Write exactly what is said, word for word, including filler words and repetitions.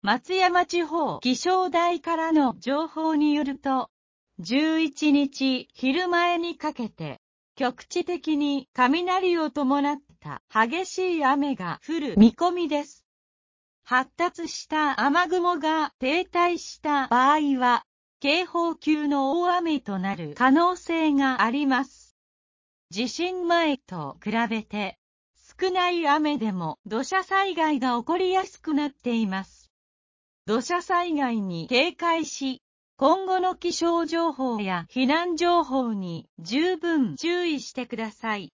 松山地方気象台からの情報によると、じゅういちにち昼前にかけて、局地的に雷を伴った激しい雨が降る見込みです。発達した雨雲が停滞した場合は、警報級の大雨となる可能性があります。地震前と比べて、少ない雨でも土砂災害が起こりやすくなっています。土砂災害に警戒し、今後の気象情報や避難情報に十分注意してください。